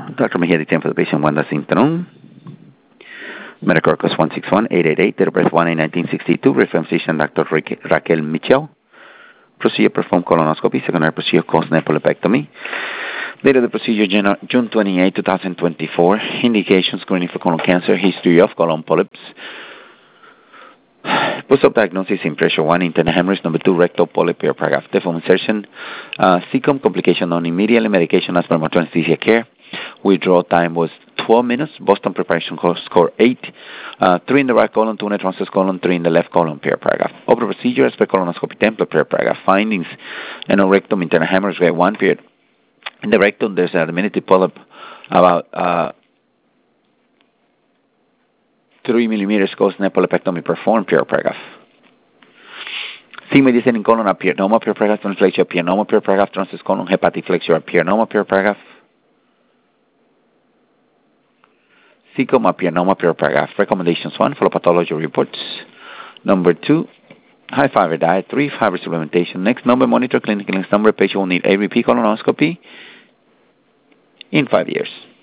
Dr. Mejia, the for the patient, Wanda Cintaron. Medical records 161-888, date of birth 1-1962, reference physician Dr. Raquel Michel. Procedure performed colonoscopy, secondary procedure caused nephrolepectomy. Date of the procedure June 28, 2024. Indications screening for colon cancer, history of colon polyps. Post-op diagnosis in pressure 1, internal hemorrhage, number 2, rectal polyp, paragraph, deform insertion. Cecum, complication on immediately, medication as per anesthesia care. Withdrawal time was 12 minutes. Boston preparation score 8. 3 in the right colon, 2 in the transverse colon, 3 in the left colon, paragraph. Open procedure as per colonoscopy template, paragraph. Findings, rectum, internal hemorrhage, grade 1, period. In the rectum, there's a diminutive polyp about 3 millimeters, caused nephrolepectomy performed, paragraph. Sigma descending colon, piernoma, paragraph, transflexure, piernoma, paragraph, transverse colon, hepatiflexure, piernoma, paragraph. Cecum, piernoma, paragraph. Recommendations 1, follow pathology reports. Number 2, high fiber diet. 3, fiber supplementation. Next number, monitor clinical. Next number, patient will need a repeat colonoscopy in 5 years.